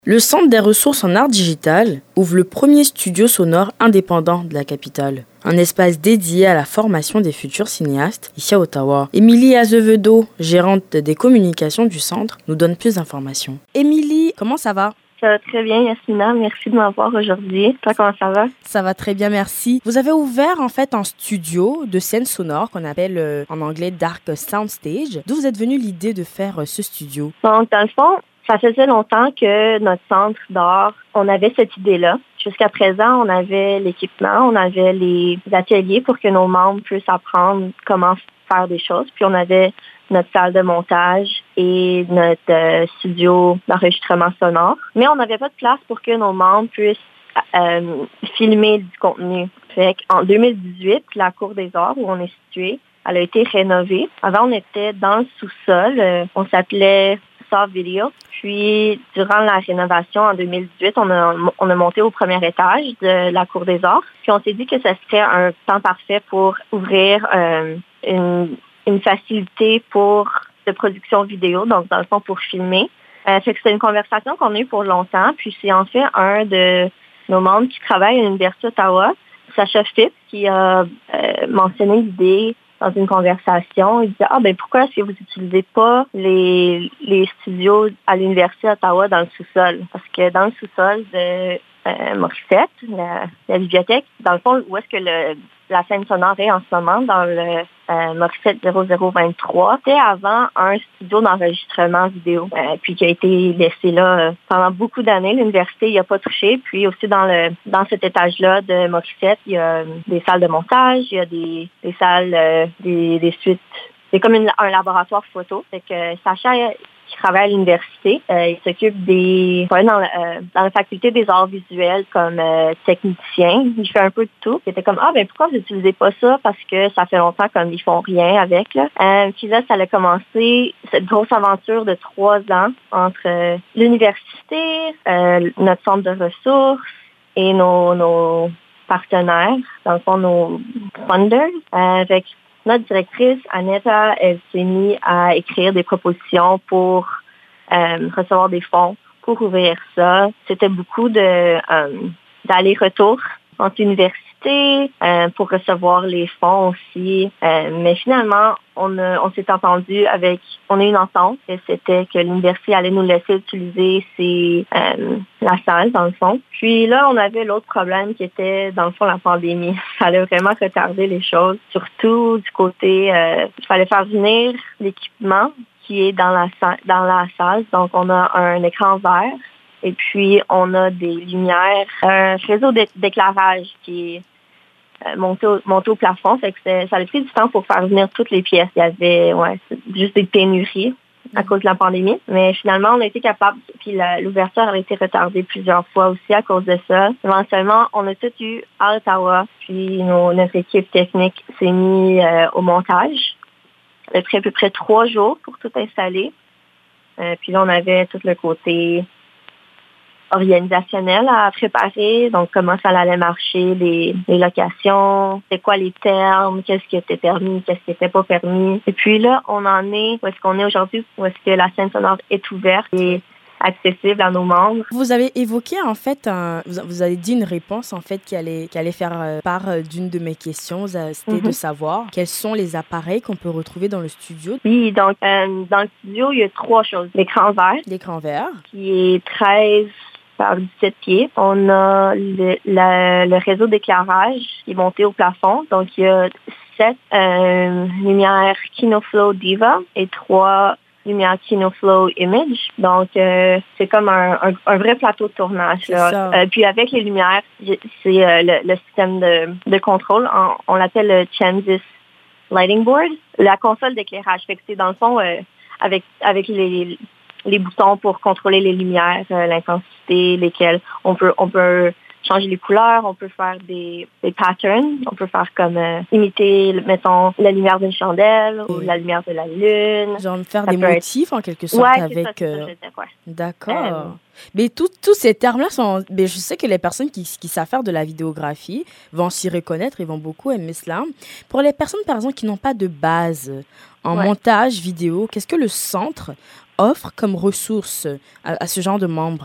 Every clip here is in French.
Le Centre des ressources en art digital ouvre le premier studio sonore indépendant de la capitale. Un espace dédié à la formation des futurs cinéastes ici à Ottawa. Émilie Azevedo, gérante des communications du centre, nous donne plus d'informations. Émilie, comment ça va? Ça va très bien, Yasmina. Merci de m'avoir aujourd'hui. Toi, comment ça va? Ça va très bien, merci. Vous avez ouvert en fait un studio de scène sonore qu'on appelle en anglais Dark Soundstage. D'où vous êtes venue l'idée de faire ce studio? Donc, dans le fond, ça faisait longtemps que notre centre d'art, on avait cette idée-là. Jusqu'à présent, on avait l'équipement, on avait les ateliers pour que nos membres puissent apprendre comment faire des choses. Puis on avait notre salle de montage et notre studio d'enregistrement sonore. Mais on n'avait pas de place pour que nos membres puissent filmer du contenu. Fait qu'en 2018, la Cour des Arts, où on est situé, elle a été rénovée. Avant, on était dans le sous-sol. On s'appelait Soft Video. Puis, durant la rénovation en 2018, on a monté au premier étage de la Cour des Arts. Puis, on s'est dit que ça serait un temps parfait pour ouvrir une facilité de production vidéo, donc dans le fond pour filmer. Fait que c'est une conversation qu'on a eue pour longtemps. Puis, c'est en fait un de nos membres qui travaille à l'Université d'Ottawa, Sacha Phipps, qui a mentionné l'idée dans une conversation. Il disait, pourquoi est-ce que vous n'utilisez pas les studios à l'Université d'Ottawa dans le sous-sol? Parce que dans le sous-sol de Morissette, la bibliothèque, dans le fond, où est-ce que la scène sonore est en ce moment, dans le Morissette 0023, c'était avant un studio d'enregistrement vidéo, puis qui a été laissé là pendant beaucoup d'années. L'université n'y a pas touché. Puis aussi dans cet étage-là de Morissette, il y a des salles de montage, il y a des salles, des suites. C'est comme un laboratoire photo. Fait que Sacha, qui travaille à l'université, il s'occupe dans la faculté des arts visuels comme technicien. Il fait un peu de tout. Il était comme, pourquoi vous n'utilisez pas ça? Parce que ça fait longtemps comme ils font rien avec. Là. Puis là, ça a commencé, cette grosse aventure de 3 ans entre l'université, notre centre de ressources et nos partenaires, dans le fond, nos funders, avec notre directrice, Aneta, elle s'est mise à écrire des propositions pour recevoir des fonds pour ouvrir ça. C'était beaucoup d'aller-retour entre universités pour recevoir les fonds aussi. Mais finalement, on s'est entendu on a eu une entente et c'était que l'université allait nous laisser utiliser la salle, dans le fond. Puis là, on avait l'autre problème qui était, dans le fond, la pandémie. Ça allait vraiment retarder les choses, surtout du côté, il fallait faire venir l'équipement qui est dans la salle. Donc, on a un écran vert et puis on a des lumières, un réseau d'éclairage qui est monté au plafond. Fait que ça a pris du temps pour faire venir toutes les pièces. Il y avait juste des pénuries à cause de la pandémie. Mais finalement, on a été capable, puis l'ouverture a été retardée plusieurs fois aussi à cause de ça. Éventuellement, on a tout eu à Ottawa, puis notre équipe technique s'est mise au montage. Ça a pris à peu près 3 jours pour tout installer. Puis là, on avait tout le côté organisationnel à préparer, donc comment ça allait marcher, les locations, c'est quoi les termes, qu'est-ce qui était permis, qu'est-ce qui n'était pas permis. Et puis là, on en est où est-ce qu'on est aujourd'hui, où est-ce que la scène sonore est ouverte et accessible à nos membres. Vous avez évoqué en fait, vous avez dit une réponse en fait qui allait faire part d'une de mes questions, c'était de savoir quels sont les appareils qu'on peut retrouver dans le studio. Oui, donc dans le studio, il y a 3 choses. L'écran vert, qui est 13 par 17 pieds. On a le réseau d'éclairage qui est monté au plafond. Donc, il y a 7 lumières KinoFlow Diva et 3 lumières KinoFlow Image. Donc, c'est comme un vrai plateau de tournage. Là. Puis, avec les lumières, c'est le système de contrôle. On l'appelle le Chansis Lighting Board. La console d'éclairage. Fait que c'est dans le fond, avec les boutons pour contrôler les lumières, l'intensité, lesquelles on peut changer les couleurs, on peut faire des patterns, on peut faire comme imiter, mettons, la lumière d'une chandelle ou la lumière de la lune. Genre faire des motifs en quelque sorte avec... c'est ça, je sais, ouais. D'accord. Mais tous ces termes-là sont... Mais je sais que les personnes qui savent faire de la vidéographie vont s'y reconnaître, ils vont beaucoup aimer cela. Pour les personnes, par exemple, qui n'ont pas de base en montage vidéo, qu'est-ce que le centre offre comme ressources à ce genre de membres?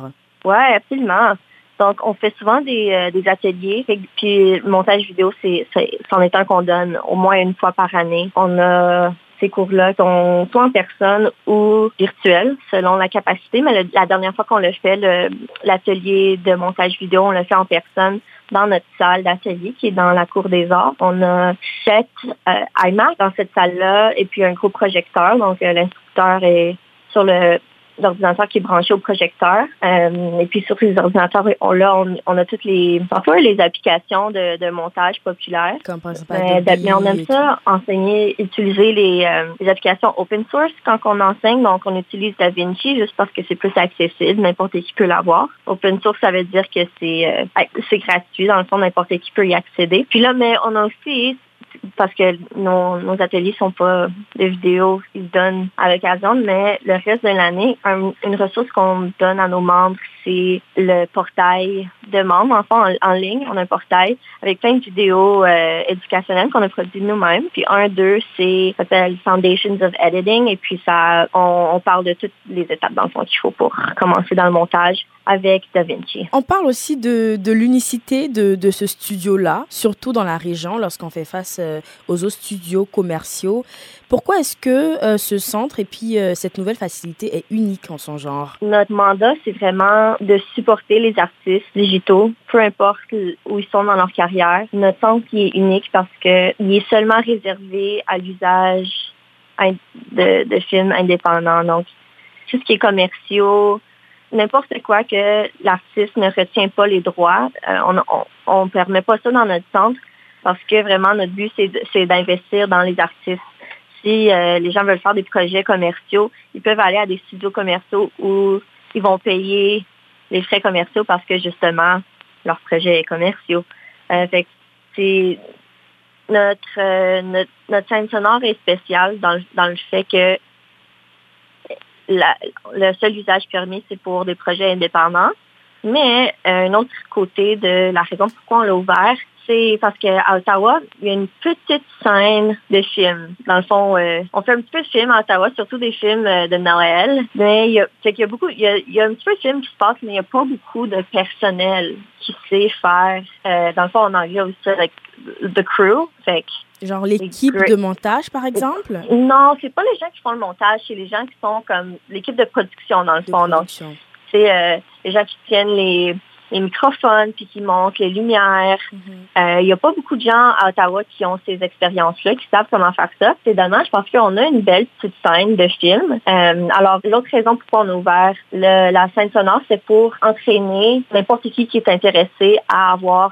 Oui, absolument. Donc, on fait souvent des ateliers. Puis, le montage vidéo, c'en est un qu'on donne au moins une fois par année. On a ces cours-là sont soit en personne ou virtuels, selon la capacité. Mais la dernière fois qu'on l'a fait, l'atelier de montage vidéo, on l'a fait en personne dans notre salle d'atelier qui est dans la Cour des Arts. On a 7 iMac dans cette salle-là et puis un gros projecteur. Donc, l'instructeur est sur l'ordinateur qui est branché au projecteur. Et puis sur les ordinateurs, on a toutes les applications de montage populaires. Comme par exemple mais on aime ça utiliser les applications open source quand on enseigne. Donc, on utilise DaVinci juste parce que c'est plus accessible. N'importe qui peut l'avoir. Open source, ça veut dire que c'est gratuit. Dans le fond, n'importe qui peut y accéder. Puis là, mais on a aussi, parce que nos ateliers sont pas de vidéos, ils se donnent à l'occasion, mais le reste de l'année, une ressource qu'on donne à nos membres, c'est le portail de membres. Enfin, en ligne, on a un portail avec plein de vidéos éducationnelles qu'on a produites nous-mêmes. Puis ça s'appelle Foundations of Editing, et puis on parle de toutes les étapes dans le fond qu'il faut pour commencer dans le montage avec DaVinci. On parle aussi de l'unicité de ce studio-là, surtout dans la région, lorsqu'on fait face aux autres studios commerciaux. Pourquoi est-ce que ce centre et puis cette nouvelle facilité est unique en son genre? Notre mandat, c'est vraiment de supporter les artistes digitaux, peu importe où ils sont dans leur carrière. Notre centre qui est unique parce qu'il est seulement réservé à l'usage de films indépendants. Donc, tout ce qui est commerciaux, n'importe quoi que l'artiste ne retient pas les droits, on ne permet pas ça dans notre centre parce que vraiment notre but, c'est d'investir dans les artistes. Si les gens veulent faire des projets commerciaux, ils peuvent aller à des studios commerciaux où ils vont payer les frais commerciaux parce que justement, leur projet est commercial. Fait que c'est notre scène sonore est spéciale dans le fait que le seul usage permis, c'est pour des projets indépendants. Mais un autre côté de la raison pourquoi on l'a ouvert, c'est parce qu'à Ottawa, il y a une petite scène de films. Dans le fond, on fait un petit peu de films à Ottawa, surtout des films de Noël. Mais il y a un petit peu de films qui se passent, mais il n'y a pas beaucoup de personnel qui sait faire. Dans le fond, en anglais aussi, the crew. Fait que genre l'équipe de montage, par exemple? Non, c'est pas les gens qui font le montage, c'est les gens qui sont comme l'équipe de production, dans le fond. Donc, c'est les gens qui tiennent les microphones, puis qui montent les lumières. Il n'y a pas beaucoup de gens à Ottawa qui ont ces expériences-là, qui savent comment faire ça. C'est dommage parce qu'on a une belle petite scène de film. Alors, l'autre raison pourquoi on a ouvert la scène sonore, c'est pour entraîner n'importe qui est intéressé à avoir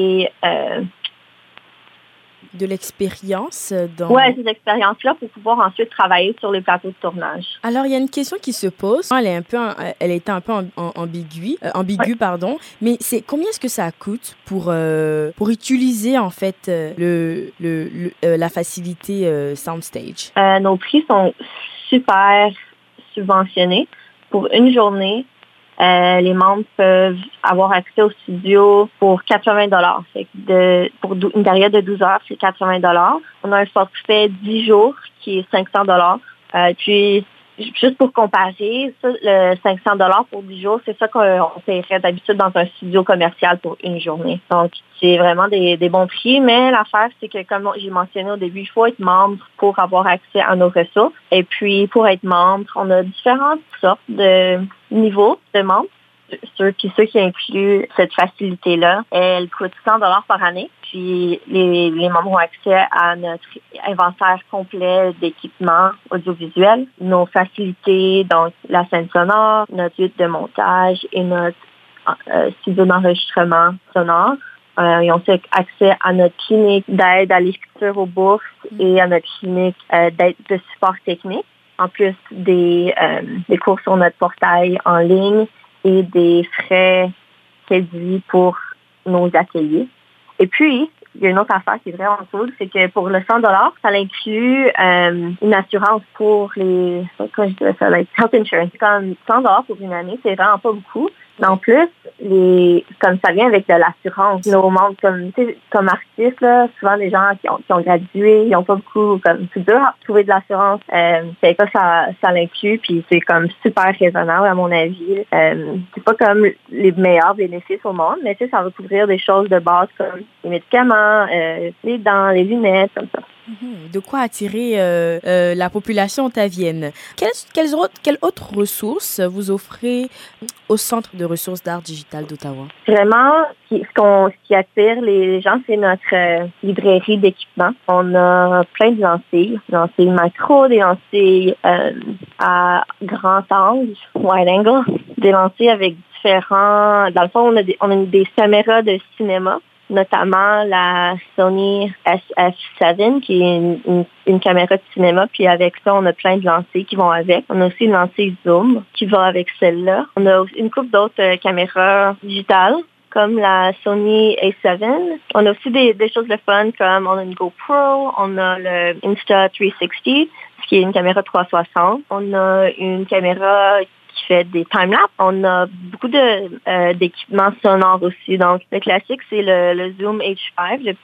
de l'expérience ces expériences-là pour pouvoir ensuite travailler sur les plateaux de tournage. Alors, il y a une question qui se pose. Elle était un peu ambiguë, pardon. Mais c'est combien est-ce que ça coûte pour utiliser en fait la facilité Soundstage? Nos prix sont super subventionnés. Pour une journée, les membres peuvent avoir accès au studio pour 80 $. Pour une période de 12 heures, c'est 80 $. On a un forfait 10 jours qui est 500 $. Puis, juste pour comparer, ça, le 500 $ pour 10 jours, c'est ça qu'on paierait d'habitude dans un studio commercial pour une journée. Donc, c'est vraiment des bons prix. Mais l'affaire, c'est que, comme j'ai mentionné au début, il faut être membre pour avoir accès à nos ressources. Et puis, pour être membre, on a différentes sortes de niveaux de membres. Ceux qui incluent cette facilité-là, elle coûte 100 $ par année. Puis les membres ont accès à notre inventaire complet d'équipements audiovisuels, nos facilités, donc la scène sonore, notre suite de montage et notre studio d'enregistrement sonore. Ils ont aussi accès à notre clinique d'aide à l'écriture aux bourses et à notre clinique d'aide de support technique, en plus des cours sur notre portail en ligne et des frais réduits pour nos ateliers. Et puis, il y a une autre affaire qui est vraiment cool, c'est que pour le 100 $, ça inclut une assurance pour health insurance. Comme 100 $ pour une année, c'est vraiment pas beaucoup. Mais en plus, comme ça vient avec de l'assurance. Nos membres, comme artistes, là, souvent les gens qui ont gradué, ils n'ont pas beaucoup, comme c'est dur à trouver de l'assurance. C'est que ça l'inclut, puis c'est comme super raisonnable à mon avis. C'est pas comme les meilleurs bénéfices au monde, mais ça va couvrir des choses de base comme les médicaments, les dents, les lunettes, comme ça. De quoi attirer la population ottavienne. Quelles autres ressources vous offrez au Centre de ressources d'art digital d'Ottawa? Vraiment, ce qui attire les gens, c'est notre librairie d'équipement. On a plein de lentilles macro, des lentilles à grand angle, wide angle, des lentilles avec différents... Dans le fond, on a des caméras de cinéma, notamment la Sony SF7, qui est une caméra de cinéma. Puis avec ça, on a plein de lentilles qui vont avec. On a aussi une lentille zoom qui va avec celle-là. On a une couple d'autres caméras digitales, comme la Sony A7. On a aussi des choses de fun, comme on a une GoPro, on a le Insta360, ce qui est une caméra 360. On a une caméra qui fait des timelapses. On a beaucoup d'équipements sonores aussi. Donc, le classique, c'est le Zoom H5, le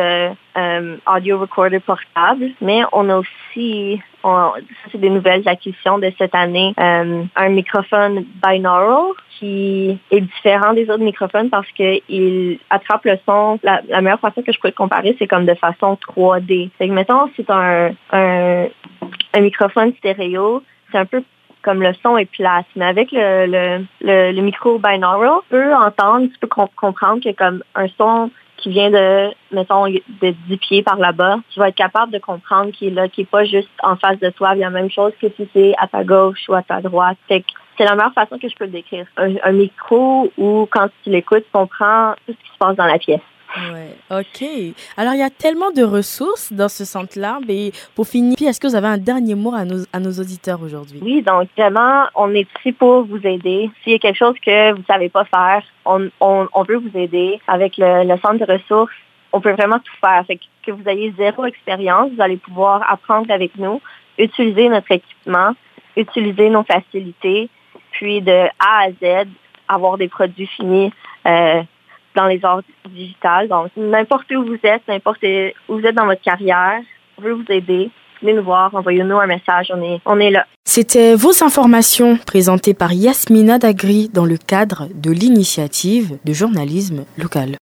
petit audio recorder portable. Mais on a aussi, ça c'est des nouvelles acquisitions de cette année, un microphone binaural qui est différent des autres microphones parce qu'il attrape le son. La meilleure façon que je pourrais le comparer, c'est comme de façon 3D. Fait que, mettons, c'est un microphone stéréo, c'est un peu comme le son est plate, mais avec le micro binaural, tu peux comprendre que comme un son qui vient de 10 pieds par là-bas, tu vas être capable de comprendre qu'il est là, qu'il n'est pas juste en face de toi, il y a la même chose que si c'est à ta gauche ou à ta droite. Fait que c'est la meilleure façon que je peux le décrire. Un micro où, quand tu l'écoutes, tu comprends tout ce qui se passe dans la pièce. Ouais, ok. Alors, il y a tellement de ressources dans ce centre-là. Mais pour finir, est-ce que vous avez un dernier mot à nos auditeurs aujourd'hui? Oui, donc vraiment, on est ici pour vous aider. S'il y a quelque chose que vous ne savez pas faire, on veut vous aider. Avec le centre de ressources, on peut vraiment tout faire. Fait que vous ayez zéro expérience, vous allez pouvoir apprendre avec nous, utiliser notre équipement, utiliser nos facilités, puis de A à Z, avoir des produits finis dans les arts digitales. Donc, n'importe où vous êtes, n'importe où vous êtes dans votre carrière, on veut vous aider. Venez nous voir, envoyez-nous un message, on est là. C'était vos informations présentées par Yasmina Dagri dans le cadre de l'initiative de journalisme local.